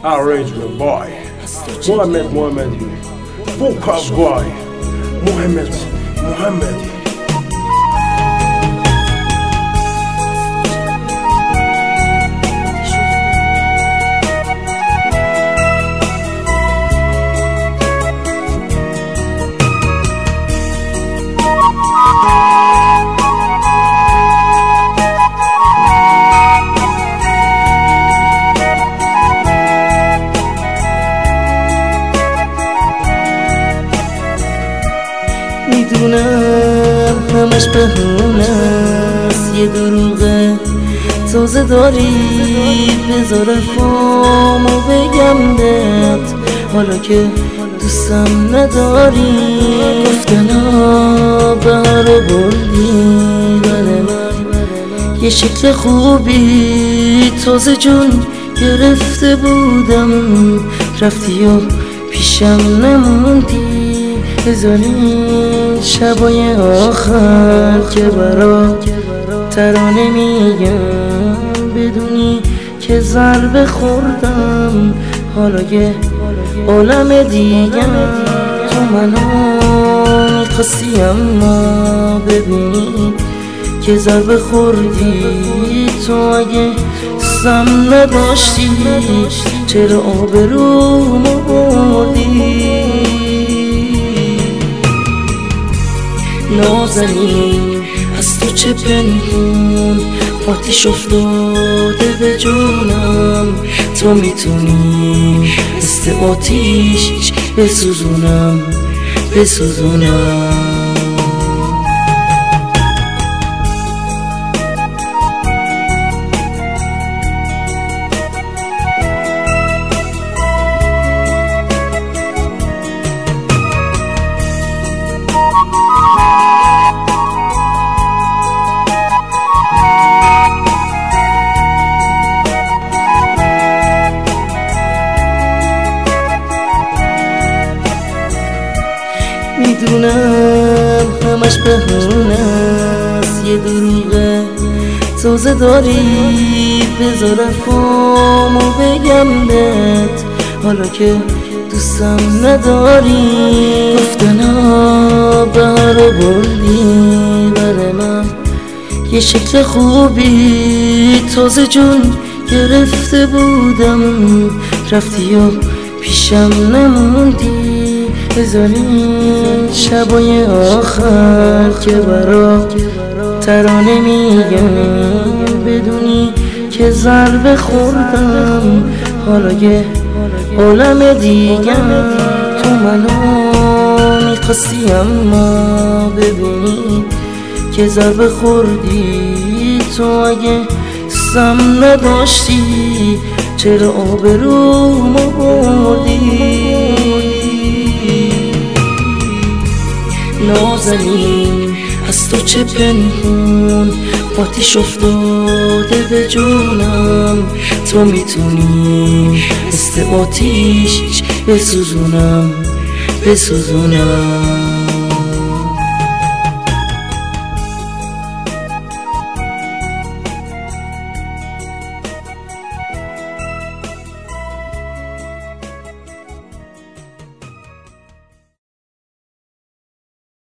Arrangement boy محمدی فوکاس بای محمدی میدونم همش بهونه است، یه دروغه تازه داری بذار فامو بگم بهت حالا که دوستم نداری. گفتنا بهر رو بردی برای من، یه شکل خوبی تازه جون گرفته بودم، رفتی و پیشم نموندی. بذارین شبای آخر که برا ترانه میگم، بدونی که ضربه خوردم حالا یه عالم دیگم. تو منو میخواستی اما ببینی که ضربه خوردی. تو اگه سم نداشتی چرا آبرومو بردی؟ نازنین از تو چه پنهون، آتیش افتاده به جونم. تو میتونی مثل آتیش بسوزونم. میدونم همش بهونه است، یه دروغه تازه داری بذار فامو بگم بهت حالا که دوستم نداری. گفتنا بهر رو بردی برای من، یه شکل خوبی تازه جون گرفته بودم، رفتی و پیشم نموندی. بذارین شبای آخر که برا ترانه میگم، بدونی که ضربه خوردم حالا یه عالم دیگم. تو منو میخواستی اما ببینی که ضربه خوردی. تو اگه سم نداشتی چرا آبرومو بردی؟ نازنین از تو چه پنهون، آتیش افتاده به جونم. تو میتونی مثل آتیش بسوزونم.